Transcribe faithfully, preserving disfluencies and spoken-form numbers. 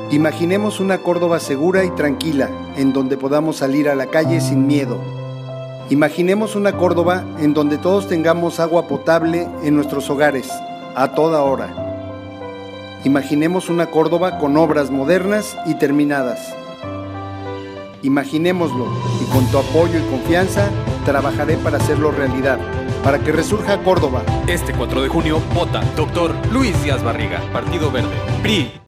Imaginemos una Córdoba segura y tranquila, en donde podamos salir a la calle sin miedo. Imaginemos una Córdoba en donde todos tengamos agua potable en nuestros hogares, a toda hora. Imaginemos una Córdoba con obras modernas y terminadas. Imaginémoslo, y con tu apoyo y confianza, trabajaré para hacerlo realidad, para que resurja Córdoba. Este cuatro de junio, vota Doctor Luis Díaz Barriga, Partido Verde, P R I.